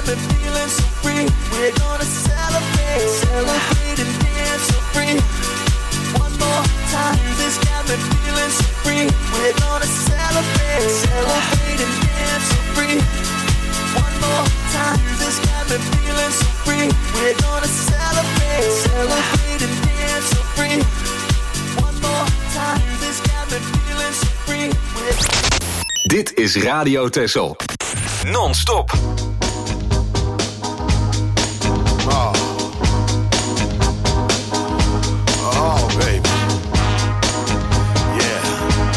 me feeling so free. We're gonna celebrate, celebrate and dance so free. One more time, this got me feeling so free. We're gonna celebrate, celebrate and dance so free. One more time, this got me feeling so free. We're gonna celebrate, celebrate and dance so free. One more time, this got me feeling so free. Dit is Radio Texel. Non-stop. Oh. Oh, baby. Yeah.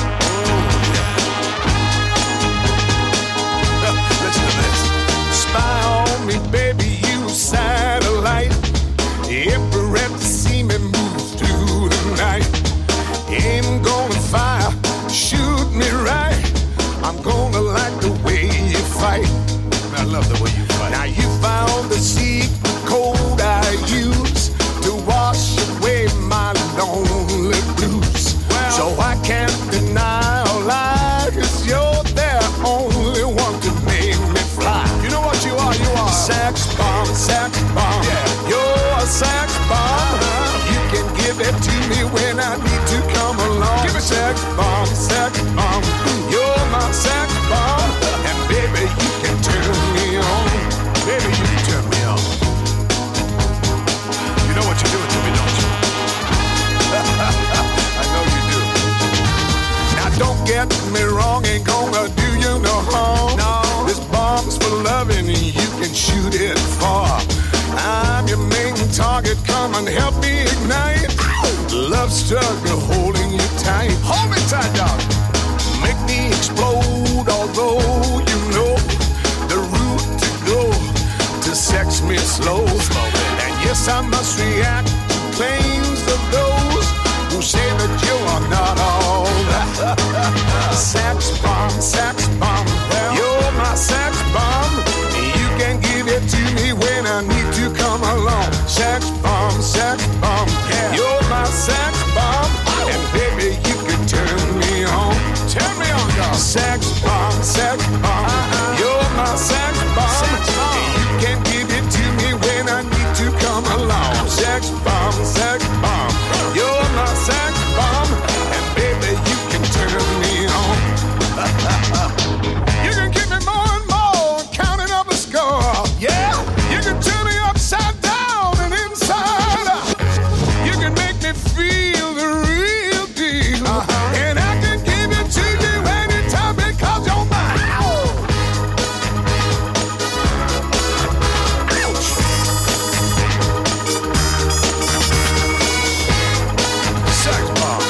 Yeah. Listen to this. Spy on me, baby, you satellite. Every rep to see me move through the night. Aim gonna fire, shoot me right. I'm gonna like the way you fight. I love the way you fight. Now you found the secret code I use to wash away my lonely blues. Well, so I can't deny or lie, 'cause you're the only one to make me fly. You know what you are? You are sex bomb, sex bomb. Yeah, you're a sex bomb. You can give it to me when I need to come along. Give me sex bomb, sex bomb. You're my sex bomb, and baby you can turn me on. Baby you can turn me on. You know what you're doing to me, don't you? I know you do. Now don't get me wrong, ain't gonna do you no harm. No, this bomb's for loving, and you can shoot it far. I'm your main target, come and help me ignite. Love struggle holding you tight. Hold me tight, dog. Make me explode, although you know the route to go to sex me slow. And yes, I must react to claims of those who say that you are not all that. Sex bomb, sex bomb. Well, you're my sex bomb. You can give it to me when I need to come along. Sex bomb, yeah. You're my sex bomb, and baby you can turn me on. Turn me on, dog. Sex bomb, you're my sex bomb. You can give it to me when I need to come along. Sex bomb, you're my sex bomb, and baby you can turn me on. You can give me more and more, counting up the score. Yeah, you can turn me upside down and inside out. You can make me feel the real deal, and I can give it to you anytime because you're mine. Ouch. Sex bomb.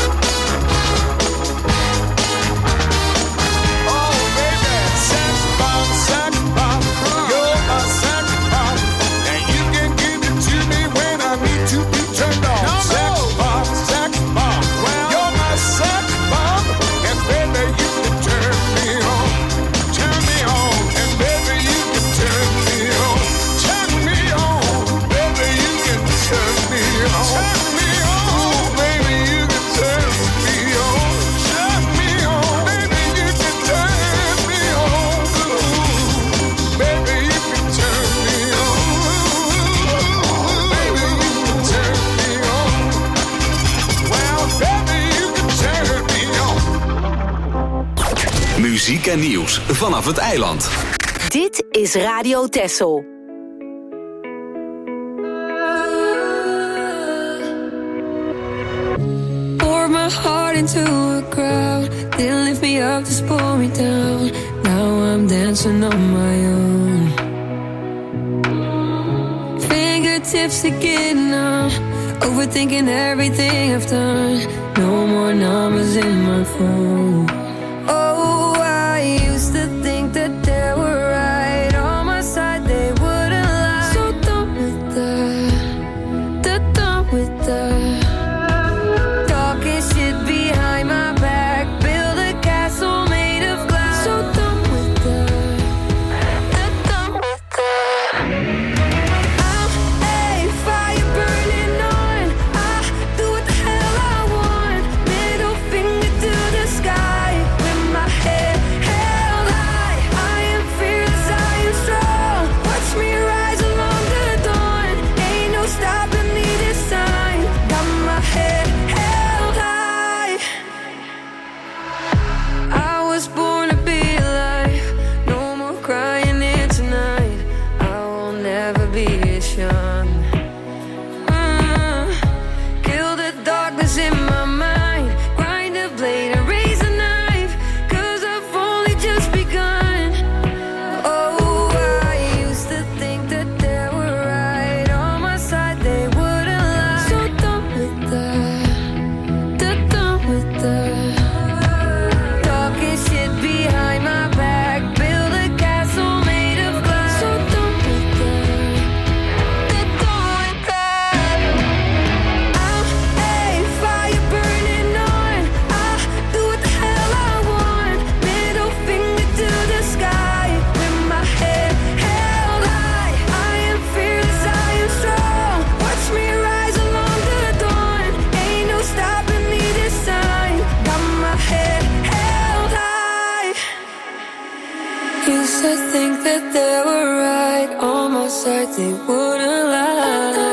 Oh baby, sex bomb, you're my sex bomb, and you can give it to me when I need to be turned on. No, sex bomb, well, you're my sex bomb, and baby you can turn me on, and baby you can turn me on, baby you can turn me on, baby you can turn me on, baby you can turn me on, baby you can turn me on, baby you can turn me on, well baby you can turn me on. Muziek en nieuws vanaf het eiland. Dit is Radio Texel. Pour my heart into a crowd. Didn't lift me up, just pull me down. Now I'm dancing on my own. Fingertips are getting numb. Overthinking everything I've done. No more numbers in my phone. Oh, I used to think that they were right on my side, they wouldn't lie. So done with that, done with that. Talking shit behind my back, build a castle made of glass. So done with that, done with that. I'm a fire burning on. I do what the hell I want. Middle finger to the sky with my head they wouldn't lie.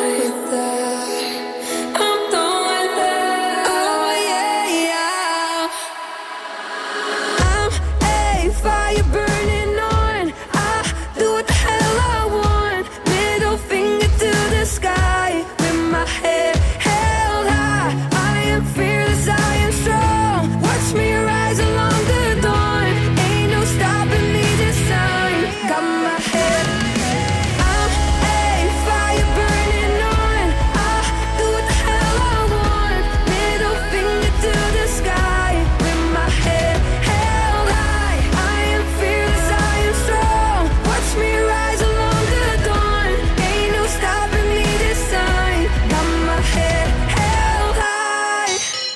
I'm done with that. Oh yeah, yeah. I'm a fire burning on. I do what the hell I want. Middle finger to the sky with my head held high. I am fearless, I am strong. Watch me rise along the dawn. Ain't no stopping me this time. Got my head. I'm a fire burning on. I do what the hell I want. Middle finger to the sky with my head held high. I am fearless, I am strong. Watch me rise along the dawn. Ain't no stopping me this time. Got my head held high.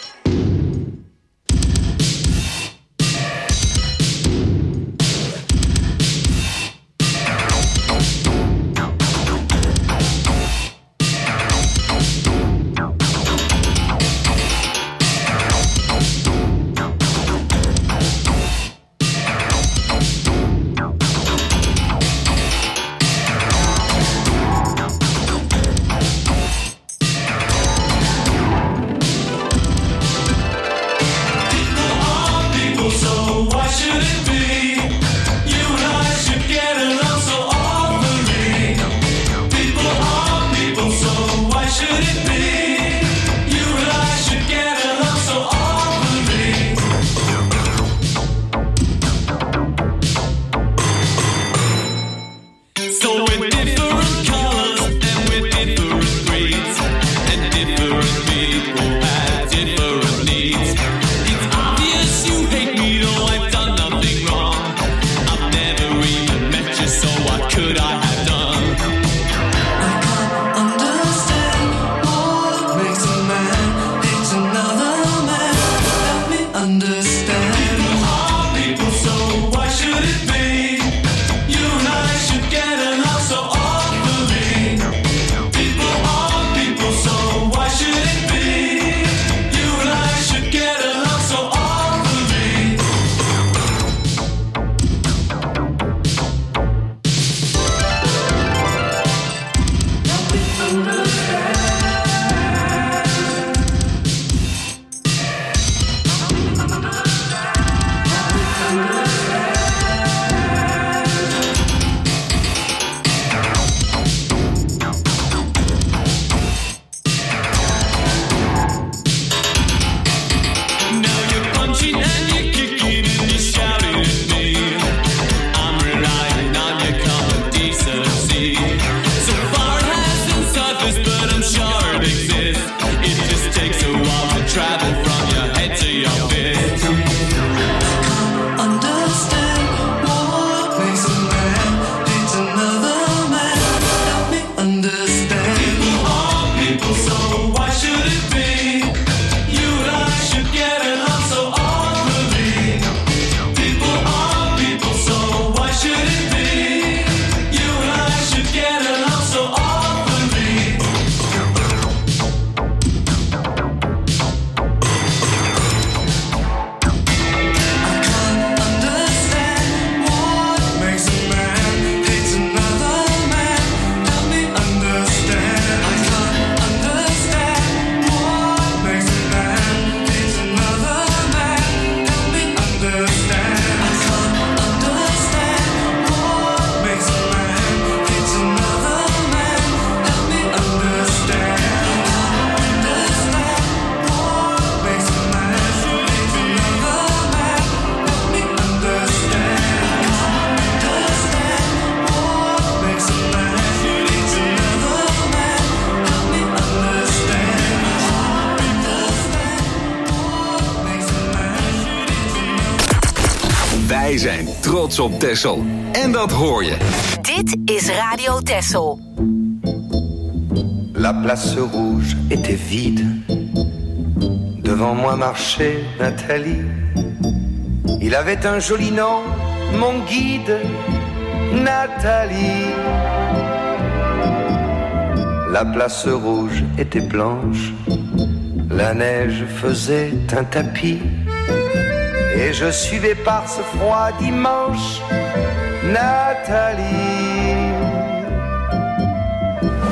Wij zijn trots op Texel. En dat hoor je. Dit is Radio Texel. La place rouge était vide. Devant moi marchait Nathalie. Il avait un joli nom, mon guide, Nathalie. La place rouge était blanche. La neige faisait un tapis. Et je suivais par ce froid dimanche Nathalie.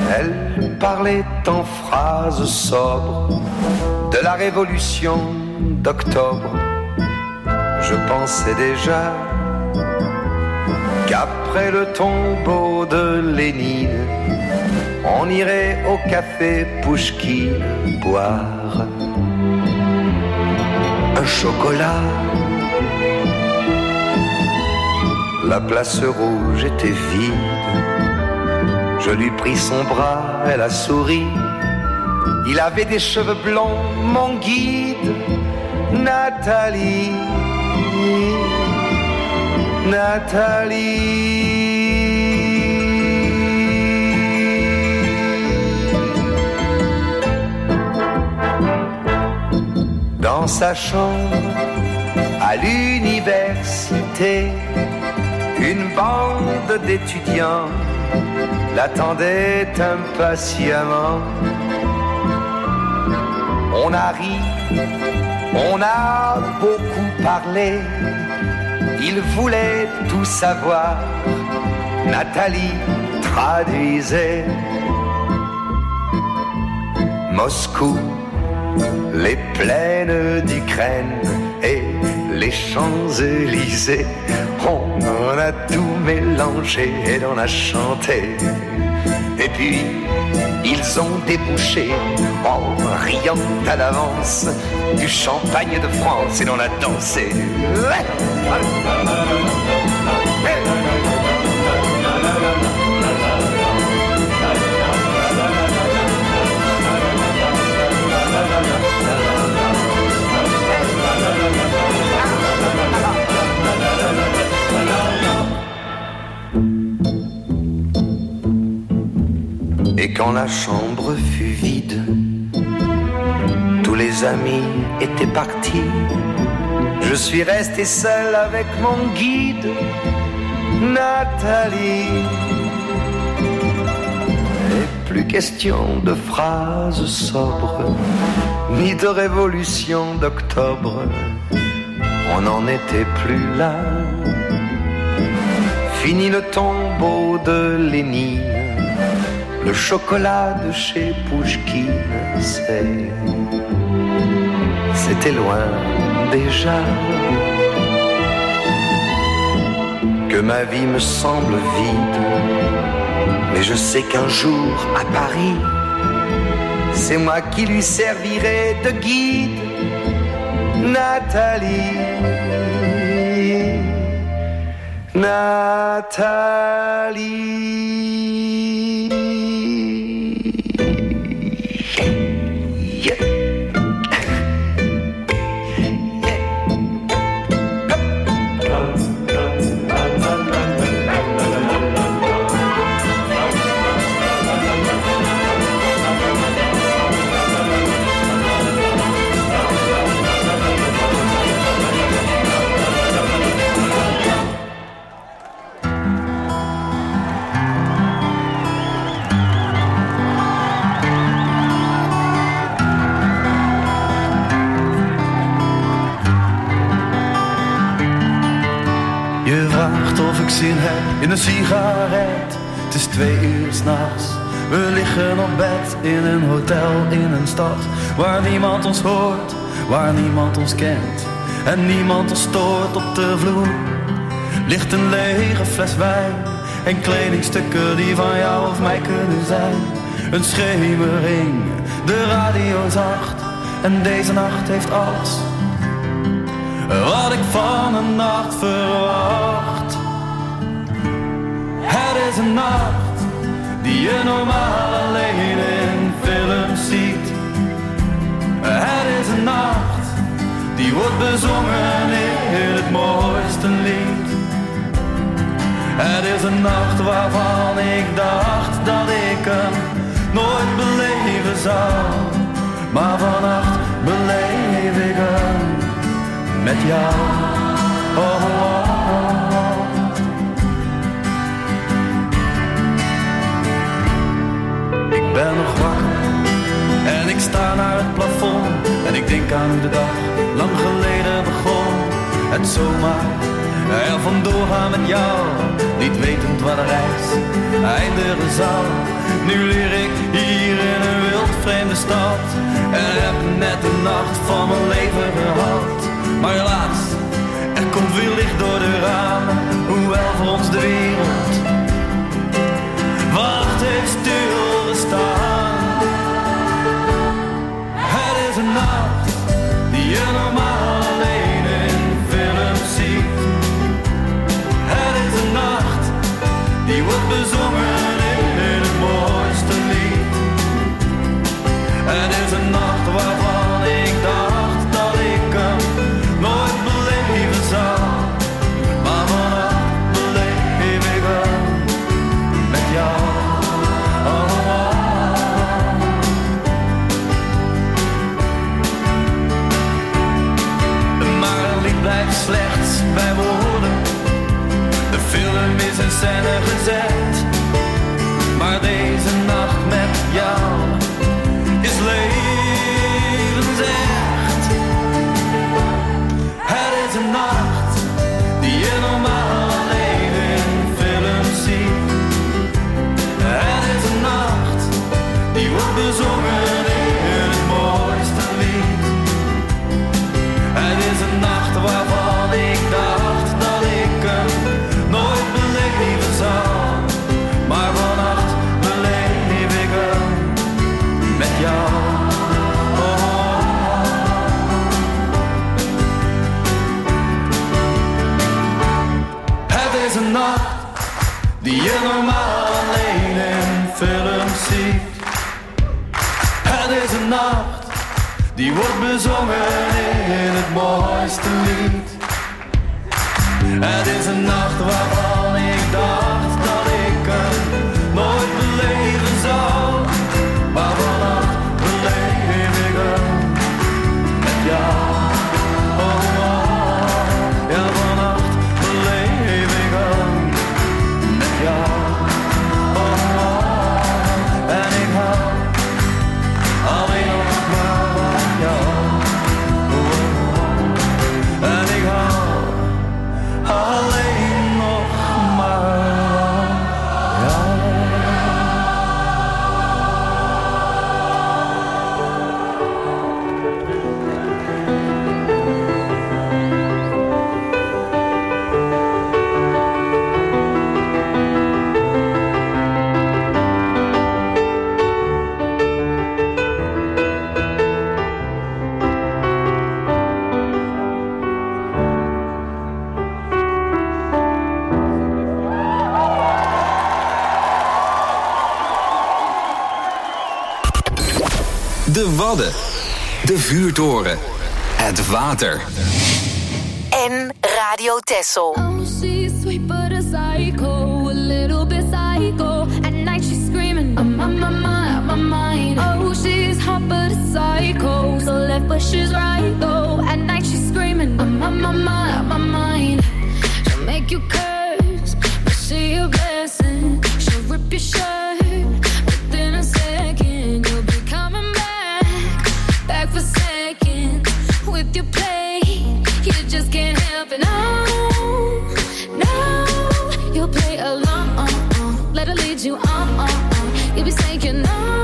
Elle parlait en phrases sobres de la révolution d'octobre. Je pensais déjà qu'après le tombeau de Lénine, on irait au café Pouchkine boire un chocolat. La place rouge était vide. Je lui pris son bras, elle a souri. Il avait des cheveux blonds, mon guide. Nathalie, Nathalie. Dans sa chambre, à l'université, une bande d'étudiants l'attendait impatiemment. On a ri, on a beaucoup parlé. Il voulait tout savoir. Nathalie traduisait. Moscou, les plaines d'Ukraine et les Champs-Élysées. On en a tout mélangé et on a chanté. Et puis, ils ont débouché, en riant à l'avance, du champagne de France et l'on a dansé. Et quand la chambre fut vide, tous les amis étaient partis. Je suis resté seul avec mon guide, Nathalie. Et plus question de phrases sobres, ni de révolution d'octobre. On n'en était plus là. Fini le tombeau de Lénine. Le chocolat de chez Pouchkine, c'était loin déjà. Que ma vie me semble vide, mais je sais qu'un jour à Paris, c'est moi qui lui servirai de guide. Nathalie, Nathalie. Zin heb in een sigaret. Het is 2 uur 's nachts. We liggen op bed in een hotel in een stad waar niemand ons hoort, waar niemand ons kent en niemand ons stoort. Op de vloer ligt een lege fles wijn en kledingstukken die van jou of mij kunnen zijn. Een schemering, de radio zacht en deze nacht heeft alles wat ik van een nacht verwacht. Het is een nacht die je normaal alleen in films ziet. Het is een nacht die wordt bezongen in het mooiste lied. Het is een nacht waarvan ik dacht dat ik hem nooit beleven zou. Maar vannacht beleef ik hem met jou. Oh, oh, oh. Ik ben nog wakker en ik sta naar het plafond en ik denk aan de dag lang geleden begon. Het zomaar er vandoor gaan met jou, niet wetend waar de reis eindigen zou. Nu leer ik hier in een wild vreemde stad en heb net de nacht van mijn leven gehad. Maar helaas, er komt weer licht door de ramen, hoewel voor ons de wereld wacht heeft stilgestaan. Het is een nacht die je normaal alleen in films ziet. Het is een nacht die wordt bezongen in het mooiste lied. Het is een nacht waarvan ik dacht dat ik hem nooit beleven zou. Maar vannacht beleef ik hem met jou. Maar een lied blijft slechts bij woorden. De film is in scène gezet. Maar deze nacht met jou is levensecht. Het is een nacht die je normaal alleen in films ziet. Het is een nacht die wordt bezongen in het mooiste lied. Het is een nacht waarvan ik dacht dat ik hem nooit beleven zou. Maar vannacht beleef ik hem met jou. Het is een nacht die je normaal alleen in films ziet. Het is een nacht die wordt bezongen in het mooiste lied. Het is een nacht waarvan ik dacht dat ik hem nooit beleven zou. Maar vannacht beleef ik hem met jou. Ja, vannacht beleef ik hem met jou. En ik hou alleen nog maar van jou. En ik hou alleen nog maar van jou. De Wadden. De vuurtoren. Het water. En Radio Texel. Oh, she's sweet but a psycho, a little bit psycho. At night she's screaming, I'm on my mind. Oh, she's hot but a psycho, so left but she's right though. At night she's screaming, I'm on my mind. She'll make you curse, but she a blessing. She'll rip your shirt within a second. You'll be coming back for seconds with your play. You just can't help it, no. You'll play along, let her lead you on. You'll be saying no,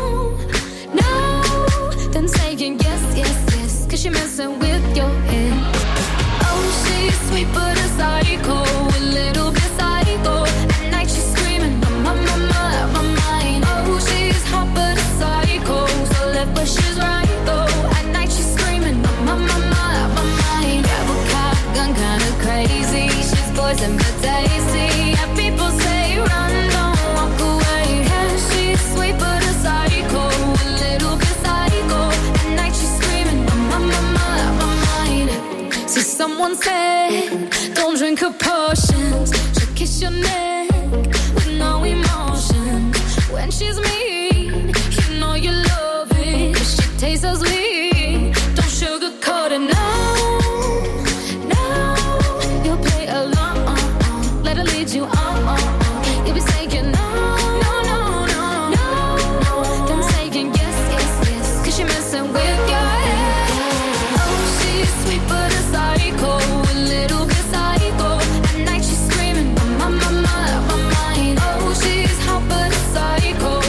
then saying yes, cause you're messing with your head. Oh, she's sweet but a psycho, a little bit psycho. At night she's screaming, I'm on my mind. Oh, she's hot but a psycho, so left but she's right though. At night she's screaming, I'm on my mind. Grab a cop gun, kinda crazy. She's poison but tasty. Yeah, people say run, don't walk away. Yeah, she's sweet but a psycho, a little bit psycho. At night she's screaming, I'm on my mind. See, someone said, don't drink her potions. She'll kiss your neck with no emotion. When she's mean, you know you love it. 'Cause she tastes so sweet. Don't sugarcoat it, no. You'll play along, let her lead you on. You'll be saying no. Then saying yes, 'cause you're messing with your head. Oh, she's sweet but a psycho, a little bit psycho. At night she's screaming, I'm on my mind. Oh, she's hot but a psycho,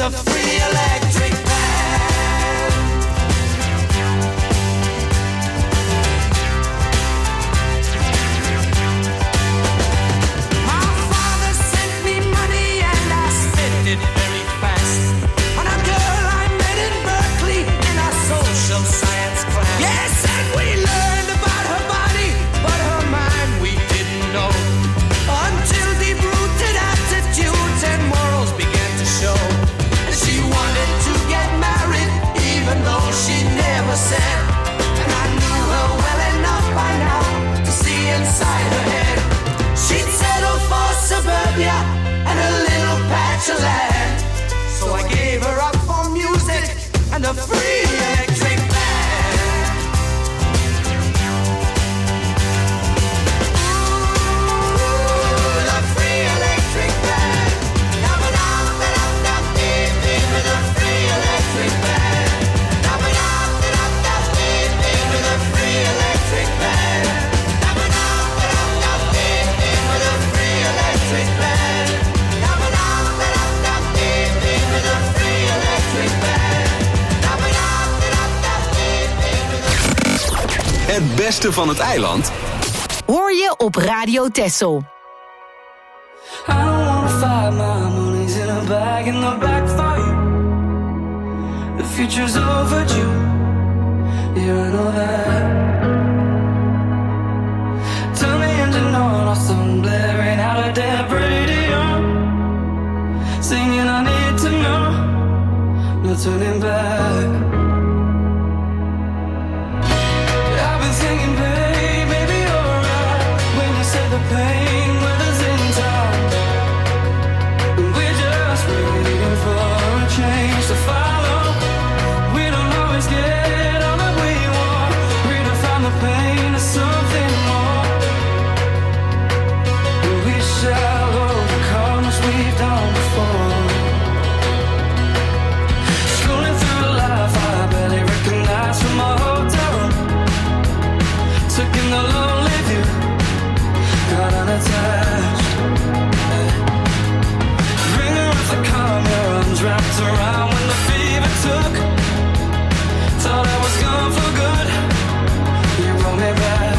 a free electric band. My father sent me money and I spent it very fast on a girl I met in Berkeley in a social science class. Yes, and we learned about her body, but her mind we didn't know until deep-rooted attitudes and morals began to show. She wanted to get married, even though she never said. And I knew her well enough by now to see inside her head. She'd settle for suburbia and a little patch of land. So I gave her up for music and a free electric band. Ooh, the free electric band. Dum-a-dum-da-dum-dum-dee-dee with a free electric band. Dum-a-dum-da-dum-dum-dee-dee with a free electric band. Dum-a-dum-da-dum-dum-dee-dee with a free electric band. Dum-a-dum-da-dum-dum-dee-dee with a free electric band. Dum-a-dum-da-dum-dum-dee-dee with a free. Het beste van het eiland Hoor je op Radio Texel. I don't wanna fight, my money's in a bag in the back for you. The future's overdue, yeah I know that. Turn the engine on, or some blaring out a dead radio, singing I need to know, no turning back. I've been thinking, babe, maybe you're right when you said the pain weathers in time. We're just waiting for a change to follow. We don't always get all that we want. Redefine the pain to something more. We shall overcome as we've done before. Scrolling through life, I barely recognize from my hotel room. Took in the lonely view, got unattached. Ringer with the calm, your arms wrapped around when the fever took. Thought I was gone for good, you brought me back.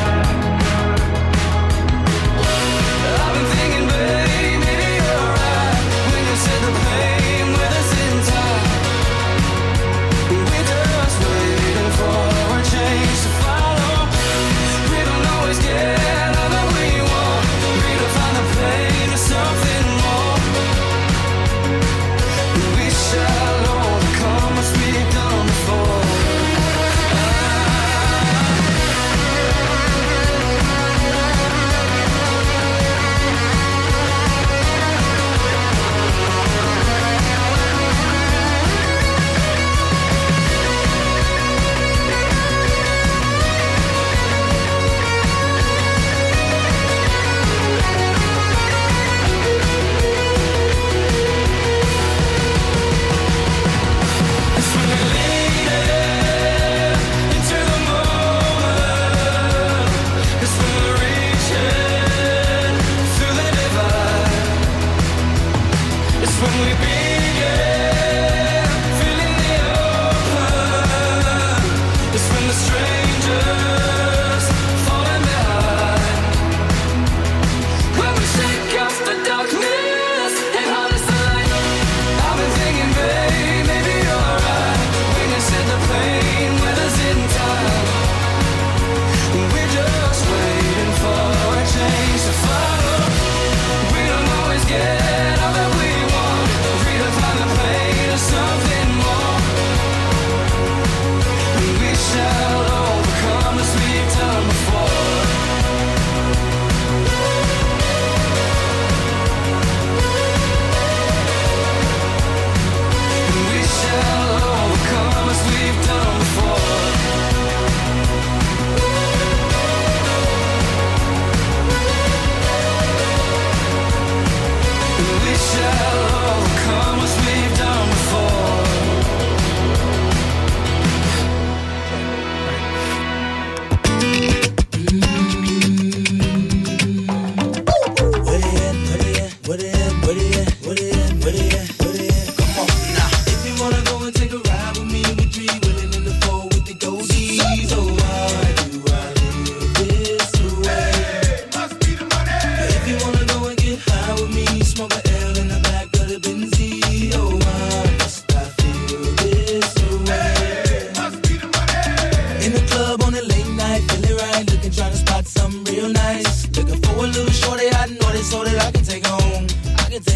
I've been thinking, babe, maybe you're right when you said the pain with us in time. We're just waiting for a change to follow. We don't always get all that we want. Redefine the pain to something more. We shall overcome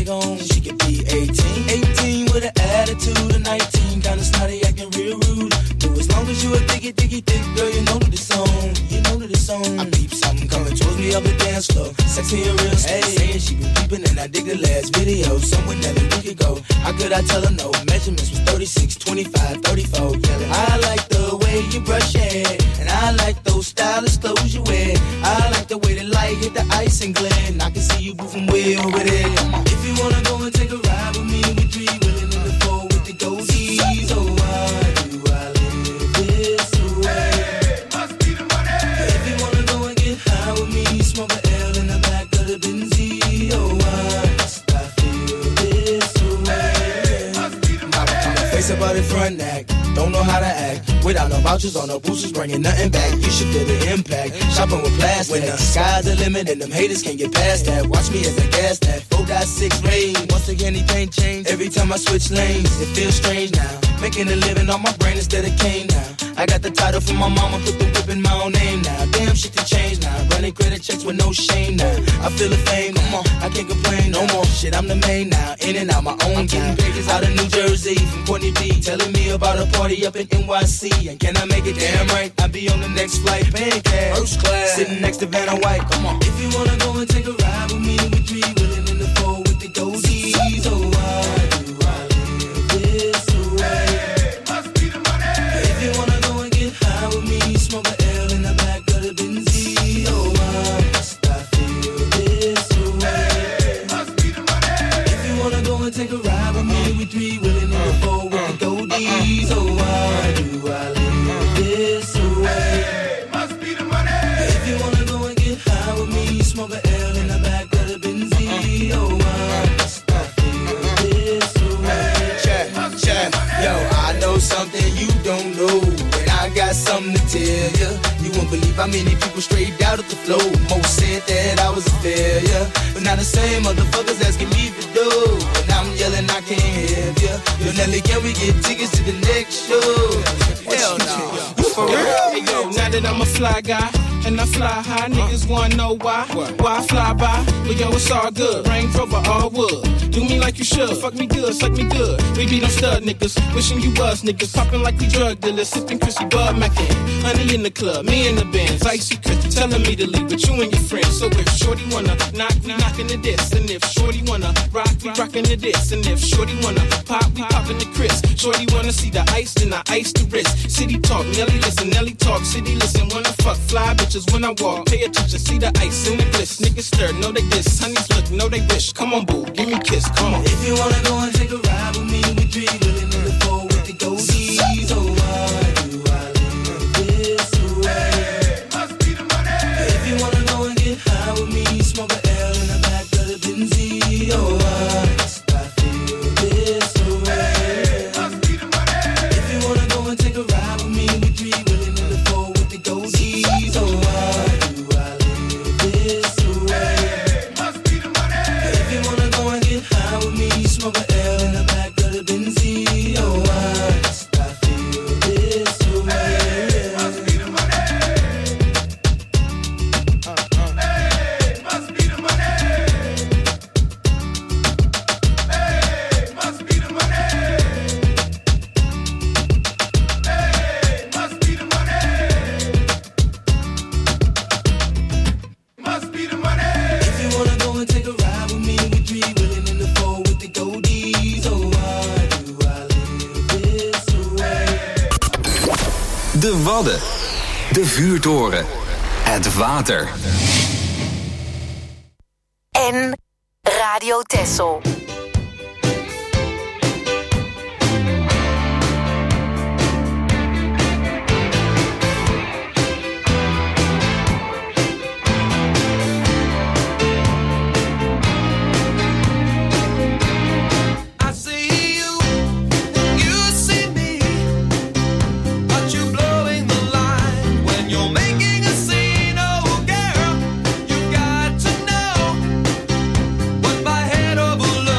take home. She could be 18, 18 with an attitude of 19, kinda snotty, acting real rude. But as long as you a diggy, thick girl, you know that it's on. You know that it's on. I peep something coming towards me up the dance floor, sexy and real. Hey, saying she been peeping and I dig the last video. Someone that a week ago. How could I tell her no? Measurements was 36, 25, 34. Yelling, I like the way you brush your hair, and I like those stylish clothes you wear. I like the way the light hit the ice and glint. I can see you moving way over there. If you wanna go and take a ride with me, we three willing in the four with the goldies. Oh, why do I live this way? Must be the money. If you wanna go and get high with me, smoke a L in the back of the Benzie. Oh, why must I feel this way? Must be the money. Face about it front act, don't know how to act. Without no vouchers or no boosters, bringing nothing back. You should feel the impact. Shopping with plastic. When the sky's the limit and them haters can't get past that. Watch me as I gas that 4.6 range. Once again, anything changed. Every time I switch lanes, it feels strange now. Making a living on my brain instead of cane now. I got the title from my mama, put the whip in my own name now. Damn, shit to change now. Running credit checks with no shame now. I feel the fame, come on, I can't complain no more. Shit, I'm the main now. In and out my own game. Pages out of New Jersey from Courtney B. Telling me about a party up in NYC. And can I make it damn right? I'll be on the next flight, paying cash. First class. Sitting next to Vanna White, come on. If you wanna go and take a ride with me, we three willing in the four with the goldies. Oh, why do I live this way? Must be the money. If you wanna go and get high with me, smoke a L in the back of the Benzie. Oh, why must I feel this way? Must be the money. If you wanna go and take a ride with me, we three willing in the four with the goldies. Oh, why do I live this way? Must be the money. If you wanna go and get high with me, smoke a L in the back of the Benzie. Oh, why must I feel this way? Check. Yo, I know something you don't know, and I got something to tell ya. You won't believe how many people straight out of the flow. Most said that I was a failure, but now the same motherfuckers asking me for dough. And I'm yelling I can't help ya. Yo, Nelly, can we get tickets to the next show? Hell no. For real? Hey, yo, now that I'm a fly guy and I fly high, niggas wanna know why? Why I fly by? But yo, it's all good. Range Rover, all wood. Do me like you should. Fuck me good, suck me good. We be them stud niggas. Wishing you was niggas. Popping like we drug dealers. Sipping Chrissy Bud Mackin. Honey in the club, me in the Benz. Icy Chris telling me to leave with you and your friends. So if Shorty wanna knock, we knockin' the diss. And if Shorty wanna rock, we rockin' the diss. And if Shorty wanna pop, we poppin' the Chris. Shorty wanna see the ice, then I ice the wrist. City talk, Nelly listen, Nelly talk. City listen, wanna fuck fly bitches when I walk. Pay attention, see the ice in the bliss. Niggas stir, know they diss. Honeys look, know they wish. Come on, boo, give me a kiss, come on. If you wanna go and take a ride with me, we three willing in the four with the goldies. Oh, why do I live this way? Must be the money. If you wanna go and get high with me, smoke a L in the back of the Benzie. Oh, why must I feel this way? Must be the money. If you wanna go and take a ride with me, we three willing in the four with the goldies. Oh, why do I live this way? Must be the money. If you wanna go and get high with me, smoke a L in the back of the Benzie. Oh, why must I feel this way? Must be the money. Hey, must be the money. Hey, must be the money. Hey, must be the money. Must be the money. If you wanna go and take a ride with me, we three willing in the four with the goldies. Oh, why do I live this way? De Wadden. De Vuurtoren. Het water. En Radio Texel. I see you, you see me, but you're blowing the line when you're making a scene. Oh, girl, you got to know what my head overlooks.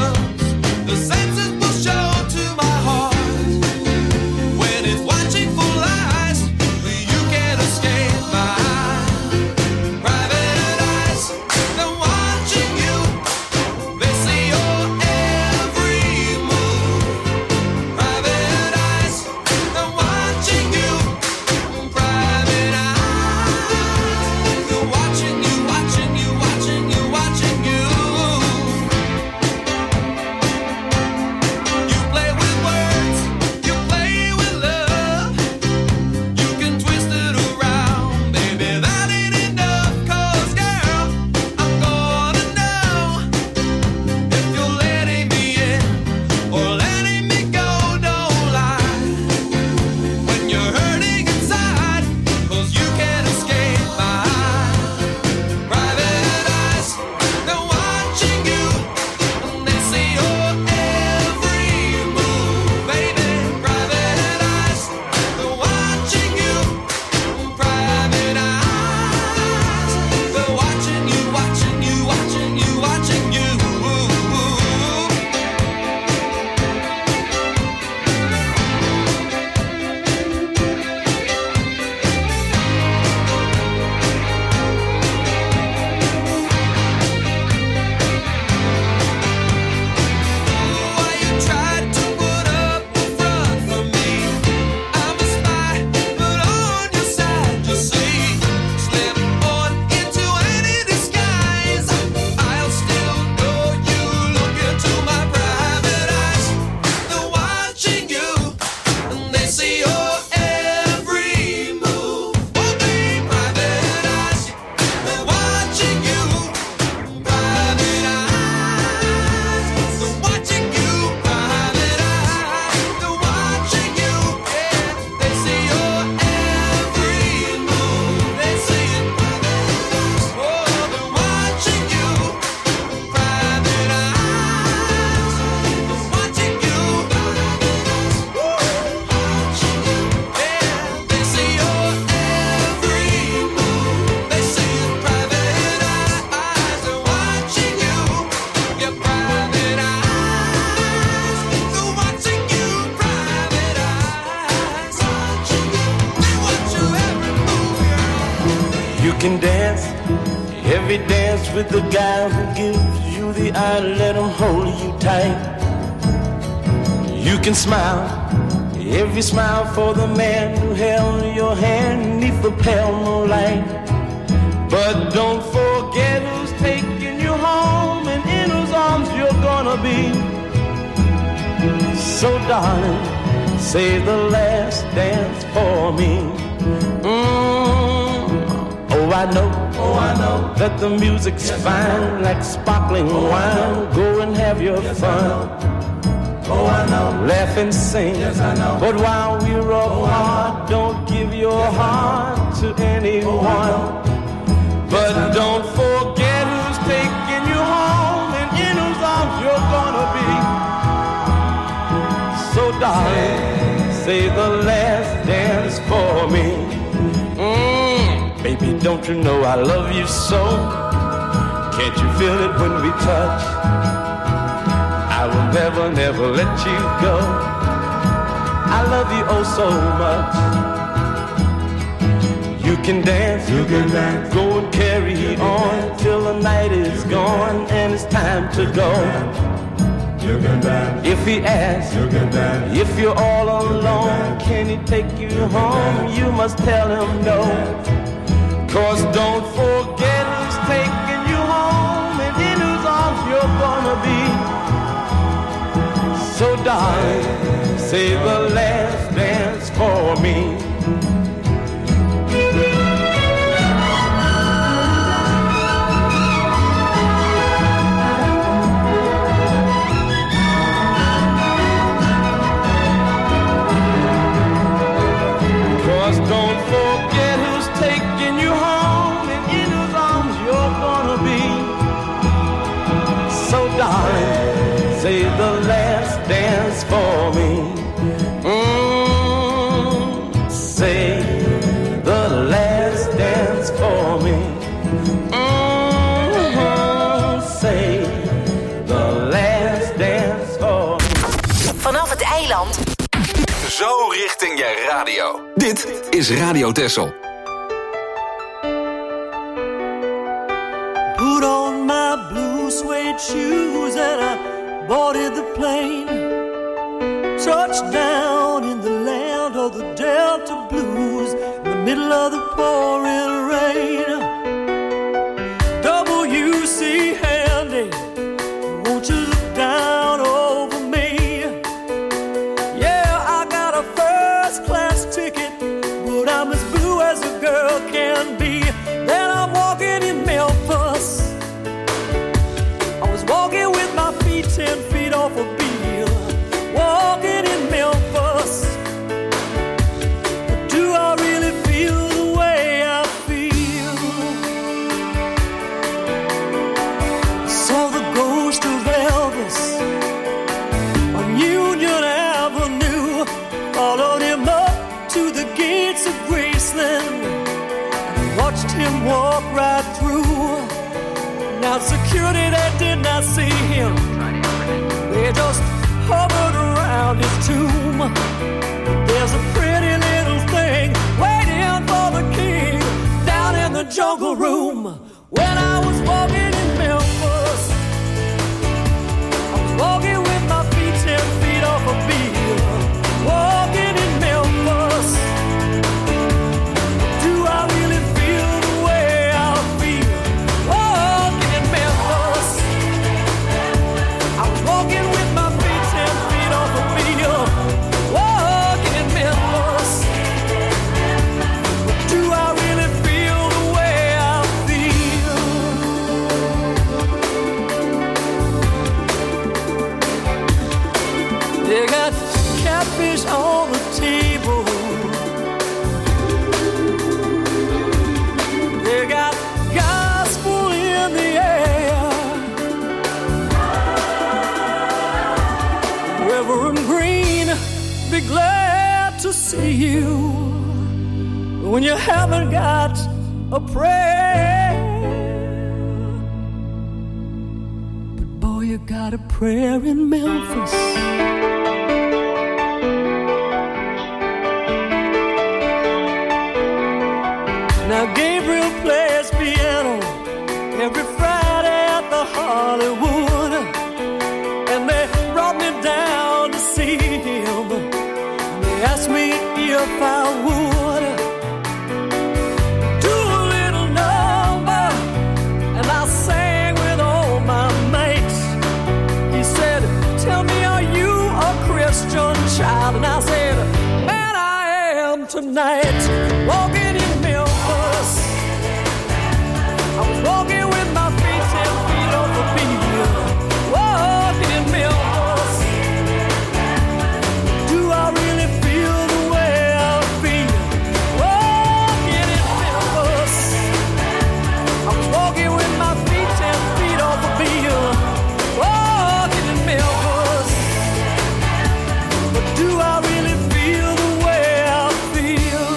can dance, every dance with the guy who gives you the eye, let him hold you tight. You can smile, every smile for the man who held your hand neath the pale moonlight. But don't forget who's taking you home and in whose arms you're gonna be. So darling, say the last dance for me. Oh, I know that the music's fine, like sparkling wine. Go and have your fun. Oh, I know. Laugh and sing. Yes, I know. But while we're apart, don't give your heart to anyone. But don't forget who's taking you home and in whose arms you're gonna be. So darling, say the last dance for me. Baby, don't you know I love you so? Can't you feel it when we touch? I will never, never let you go. I love you oh so much. You can dance, go and carry on till the night is gone and it's time to go. You can dance. If he asks, you can dance. If you're all alone, can he take you home? You must tell him no. 'Cause don't forget who's taking you home and in whose arms you're gonna be. So darling, say the last dance for me. Don't forget who's taking you home and in whose arms you're gonna be. So darling, say the last dance for me. Say the last dance for me. Say the last dance for me. Vanaf het eiland. Zo richting je radio. Dit is Radio Texel. Put on my blue suede shoes and I boarded the plane. Touchdown in the land of the Delta Blues, in the middle of the pouring rain. W.C. Handy, won't you look down over me? Yeah, I got a first-class ticket, but I'm as blue as a girl can be. Then I'm walking in Memphis. I was walking with my feet 10 feet off a bill. Walking in Memphis. But do I really feel the way I feel? I saw the ghost of Elvis on Union Avenue. Followed him up to the gates of Graceland and watched him walk right through. Now security, they did not see him. They just hovered around his tomb. There's a pretty little thing waiting for the king down in the jungle room. When I was walking in Memphis, I was walking with my feet 10 feet off a bill. Walking in Memphis. Do I really feel the way I feel? Walking in Memphis. I was walking with my feet 10 feet off a bill. Walking in Memphis. Do I really feel the way I feel? They got catfish on the table. They got gospel in the air. Reverend Green, be glad to see you when you haven't got a prayer. But boy, you got a prayer in Memphis. Now Gabriel played Hollywood, and they brought me down to see him. They asked me if I would do a little number, and I sang with all my mates. He said, "Tell me, are you a Christian child?" And I said, "Man, I am tonight." Walking in Memphis, I was walking with my feet 10 feet off the beat. Walking in Memphis, do I really feel the way I feel? Walking in Memphis, I was walking with my feet 10 feet off the beat. Walking in Memphis, but do I really feel the way I feel?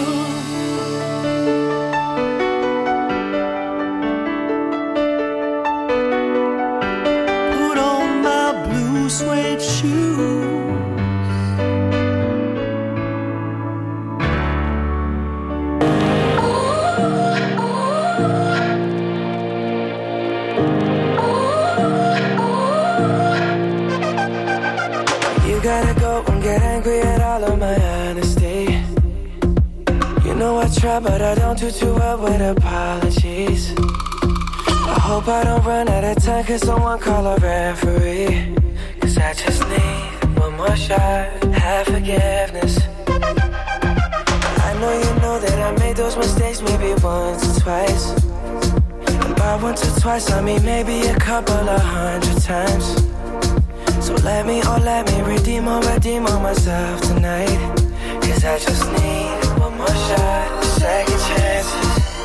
Put on my blue suede shoes. You gotta go and get angry at all of my honesty. You know I try, but I don't do too well with apologies. I hope I don't run out of time, cause someone call a referee. Cause I just need one more shot, have forgiveness. I know that I made those mistakes maybe once or twice. And by once or twice I mean maybe a couple of 100 times. So let me redeem on myself tonight. Cause I just need one more shot, second chances.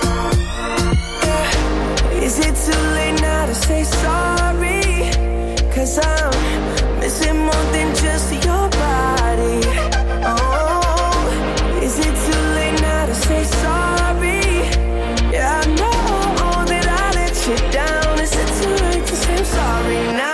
Yeah. Is it too late now to say sorry? Cause I'm missing more than just your body. Oh, is it too late now to say sorry? Yeah, I know that I let you down. Is it too late to say I'm sorry now?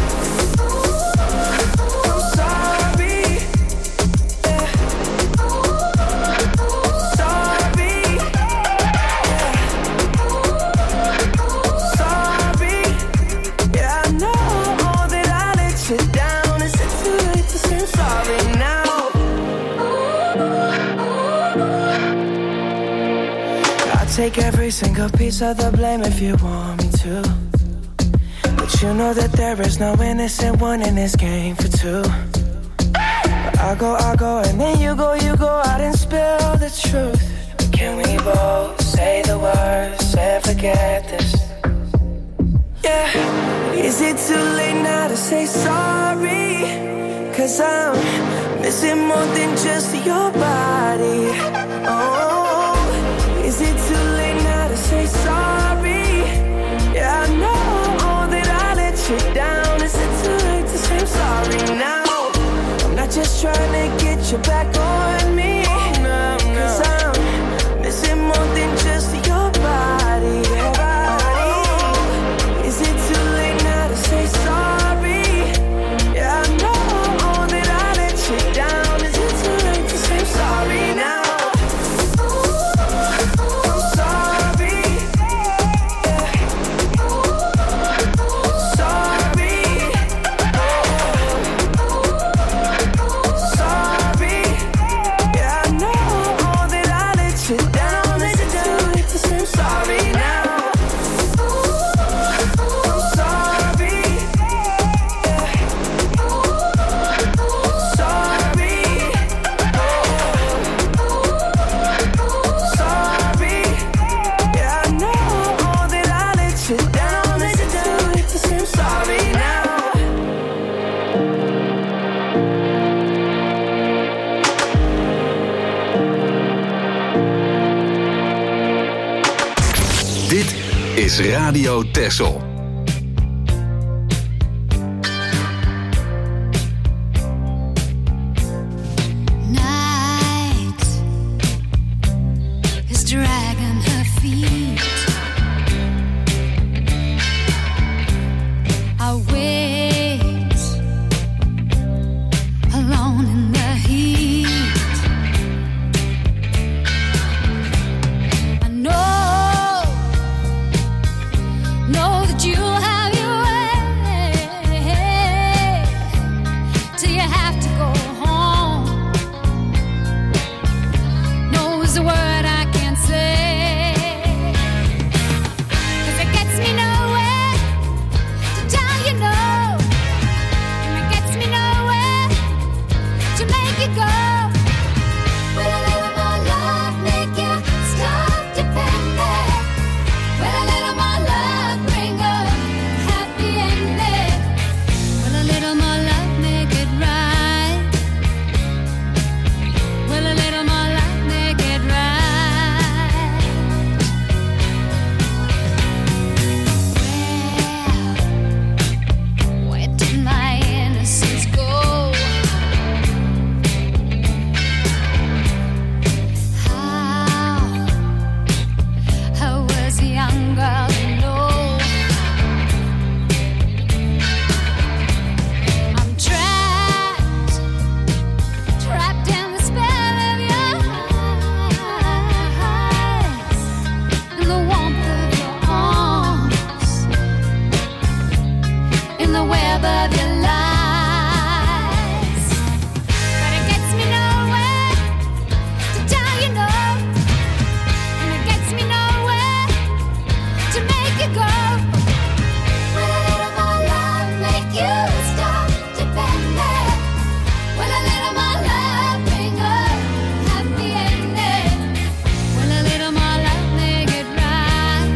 Take every single piece of the blame if you want me to. But you know that there is no innocent one in this game for two. But I go, and then you go out and spill the truth. But can we both say the words and forget this? Yeah. Is it too late now to say sorry? Cause I'm missing more than just your body. Oh, is it too late now to say sorry? Yeah, I know that I let you down. Is it too late to say I'm sorry now? I'm not just trying to get you back on me. Cause I'm missing more than just your body. Is it too late now to say sorry? Yeah, I know that I let you down. Is it too late to say I'm sorry now? is Radio Texel. Know that above your lies. But it gets me nowhere to tell you no, and it gets me nowhere to make you go. Will a little more love make you stop depending? Will a little more love bring a happy ending? Will a little more love make it right?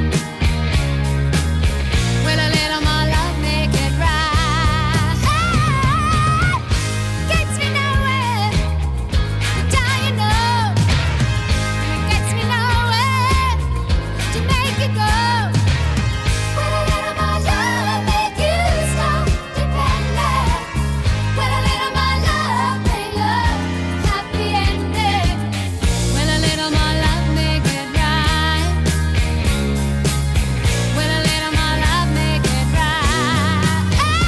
Will a little more love make it right? Gets me nowhere to tell you no, and it gets me nowhere to make you go. Will a little more love make you stop depending? Will a little more love bring a happy ending? Will a little more love make it right? Will a little more love make it right?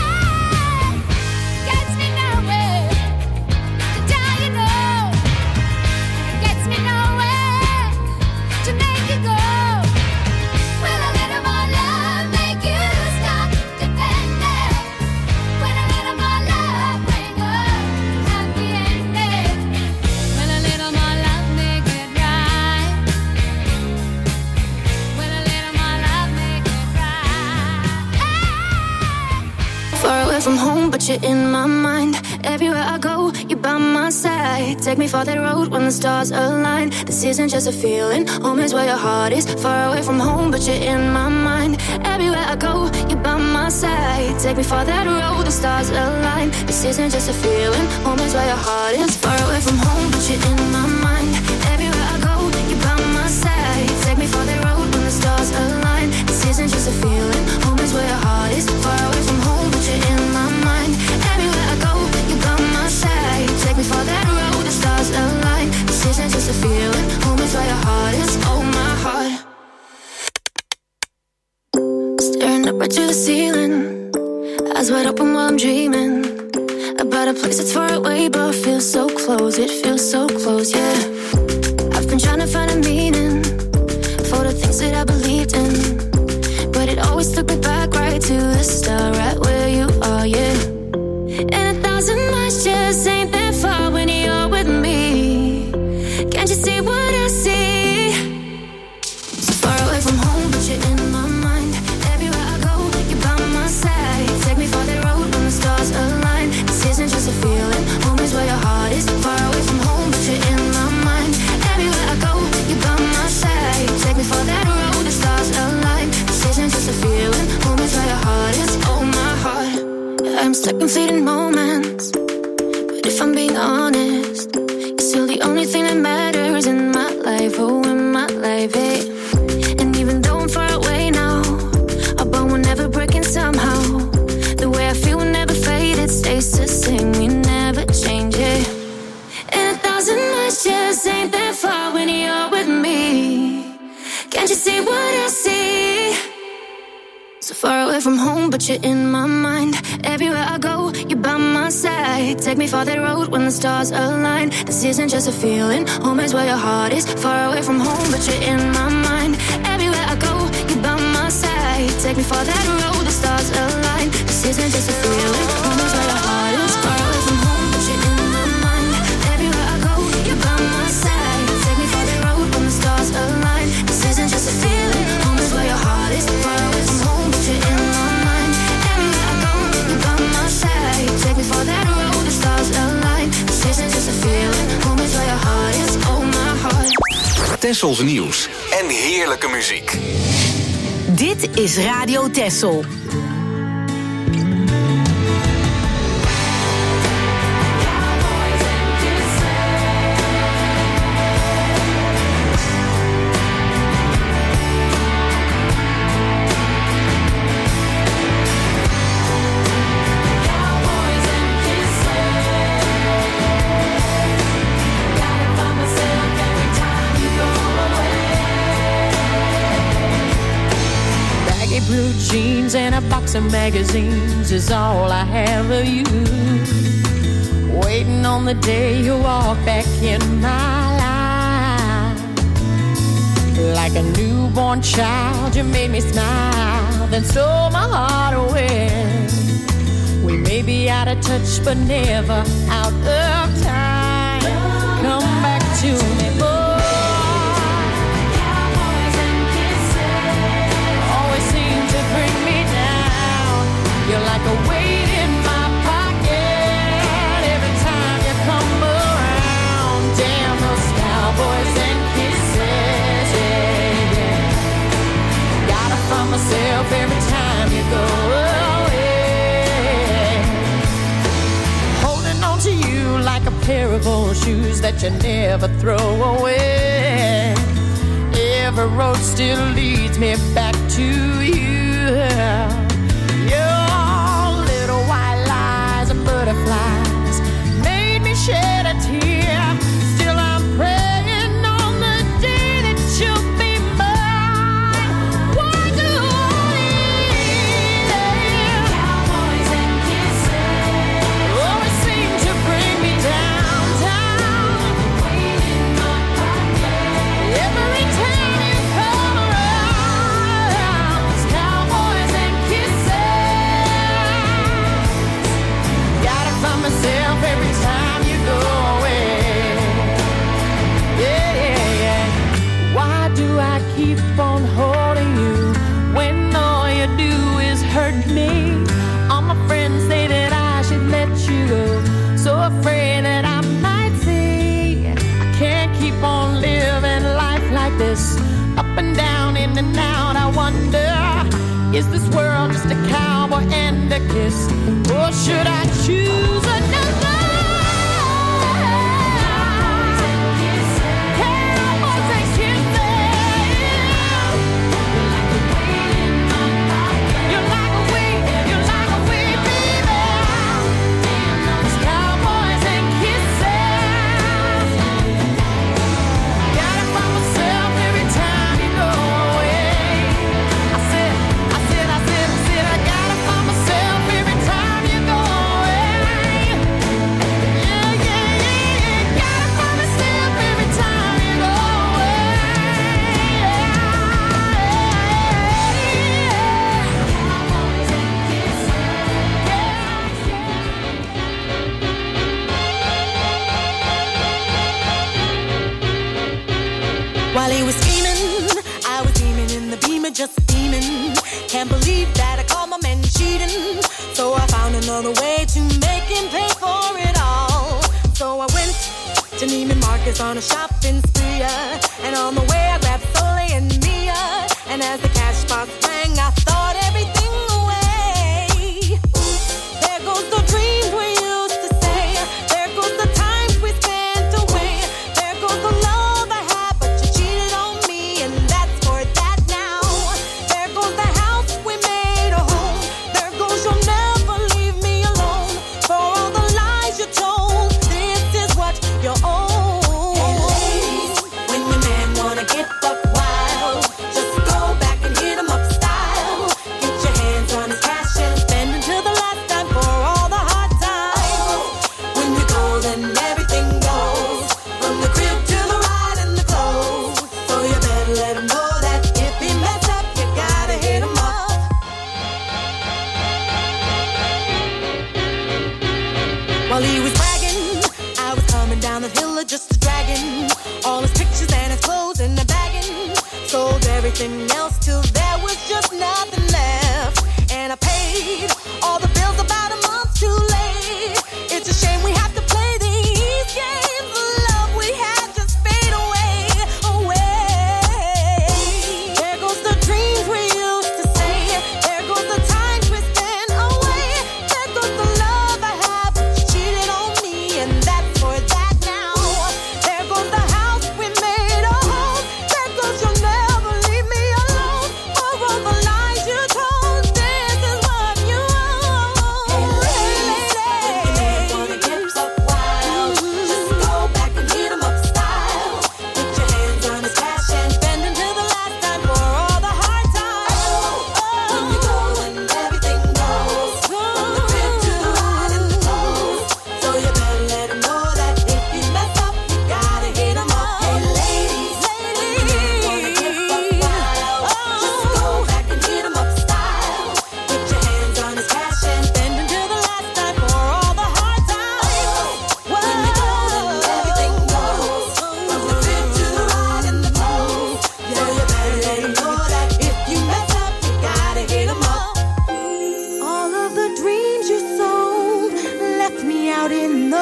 Gets me nowhere to tell you no, and it gets me nowhere to make you go. Will a little more love make you stop depending? Will a little more love bring a happy ending? Will a little more love make it right? Will a little more love make it right? Far away from home, but you're in my mind. Everywhere I go, you're by my side. Take me for that road when the stars align. This isn't just a feeling, home is where your heart is. Far away from home, but you're in my mind. Everywhere I go, you're by my side. Take me for that road, the stars align. This isn't just a feeling, home is where your heart is. Far away from home, but you're in my mind. Everywhere I go, you're by my side. Take me for that road when the stars align. This isn't just a feeling, home is where your heart is. Far away from home, but you're in my mind. Everywhere I go, you're by my side. Take me for that road, the stars align. This isn't just a feeling, home is where your heart is. Oh, my heart. Staring up right to the ceiling, eyes wide open while I'm dreaming about a place that's far away but feels so close. It feels so close, yeah. I've been trying to find a meaning for the things that I believed in, but it always took me back right to the start, right where you are, yeah. And 1,000 miles just ain't that far when you're with me. Can't you see what I see? So far away from home, but you're in my mind. Everywhere I go, you're by my side. Take me for that road when the stars align. This isn't just a feeling, home is where your heart is. Far away from home, but you're in my mind. Everywhere I go, you're by my side. Take me for that road, the stars align. This isn't just a feeling, home is where your heart is. Oh, my heart. I'm stuck in fleeting moments, but if I'm being honest, you're still the only thing that matters in my life. Oh, in my life, eh? And even though I'm far away now, our bond will never break in somehow. The way I feel will never fade, it stays the same, we never change it. And 1,000 miles just ain't that far when you're with me. Can't you see what I see? So far away from home, but you're in my mind. Everywhere I go, you're by my side. Take me for that road when the stars align. This isn't just a feeling, home is where your heart is. Far away from home, but you're in my mind. Everywhere I go, you're by my side. Take me for that road, the stars align. This isn't just a feeling, home is where your heart is. Far away from home, but you're in my mind. Everywhere I go, you're by my side. Take me for that road when the stars align. This isn't just a feeling, home is where your heart is. Far away from home, but you're in my mind. Everywhere I go, you're by my side. Take me for that road, the stars align. This isn't just a feeling, home is where your heart is. Oh, my heart. Tessels nieuws en heerlijke muziek. Dit is Radio Tessel. Blue jeans and a box of magazines is all I have of you. Waiting on the day you walk back in my life. Like a newborn child, you made me smile, then stole my heart away. We out of touch, but never out of time. Come back to me, boy. Cowboys and kisses always seem to bring me down. You're like a weight in my pocket every time you come around. Damn those cowboys and kisses, yeah, yeah. Gotta find myself every time you go away. Holding on to you like a pair of old shoes that you never throw away. Every road still leads me back to you. Your little white lies and butterflies made me shed a tear. Still I'm praying on the day that you'll be mine. Why do cowboys and kisses always seem to bring me down, down? Weight in my pocket every time you come around. Those cowboys and kisses, gotta find myself every time you go away. Yeah, yeah, yeah. Why do I keep on holding you when all you do is hurt me? All my friends say that I should let you go, so afraid that I might say I can't keep on living life like this, up and down, in and out. I wonder, is this world just a cowboy and a kiss, or should I choose another? Cowboys and kisses. You're like a weight, baby. Those cowboys and kisses. Gotta find myself every time you go away. I said, I gotta find myself every time you go away. Yeah, yeah, yeah, gotta find myself every time you go away. Cowboys and kisses. While he was scheming, I was beaming in the beamer, just steaming. Can't believe that I caught my man cheating. So I found another way to make him pay for it all. So I went to Neiman Marcus on a shopping spree, and on the way I grabbed Soleil and Mia. And as the cash box rang, I thought everything away. There goes the dreams we used to say. There goes the times we spent away. There goes the love I had, but you cheated on me, and that's for that now. There goes the house we made a home. There goes you'll never leave me alone. For all the lies you told, this is what you own. Hey ladies, when your man wanna get buck wild, just go back and hit him up style. Get your hands on his cash and spend until the last time for all the hard times. When you go, then everything goes, from the crib to the ride and the clothes. So you better let him know that if he mess up, you gotta hit him up. While he was bragging, I was coming down the hill just a dragging all his pictures and his clothes in the bagging. Sold everything else till there was just nothing left, and I paid all the bills about a month too late. It's a shame we have to play these games. The love we had just fade away, away. There goes the dreams we used to say. There goes the times we spent away. There goes the love I had, but you cheated on me, and that's for that now. There goes the house we made a home. There goes you'll never leave me alone. For all the lies you told, this is what you own.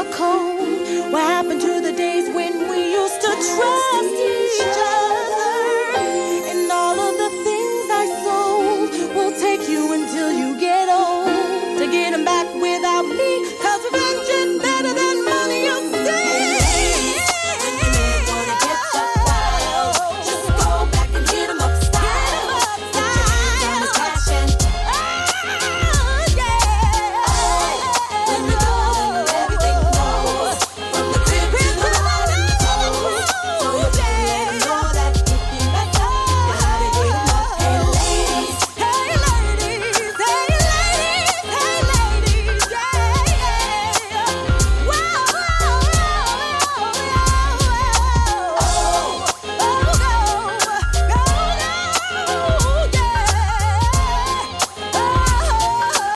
cold. What happened to the days when we used to trust each other?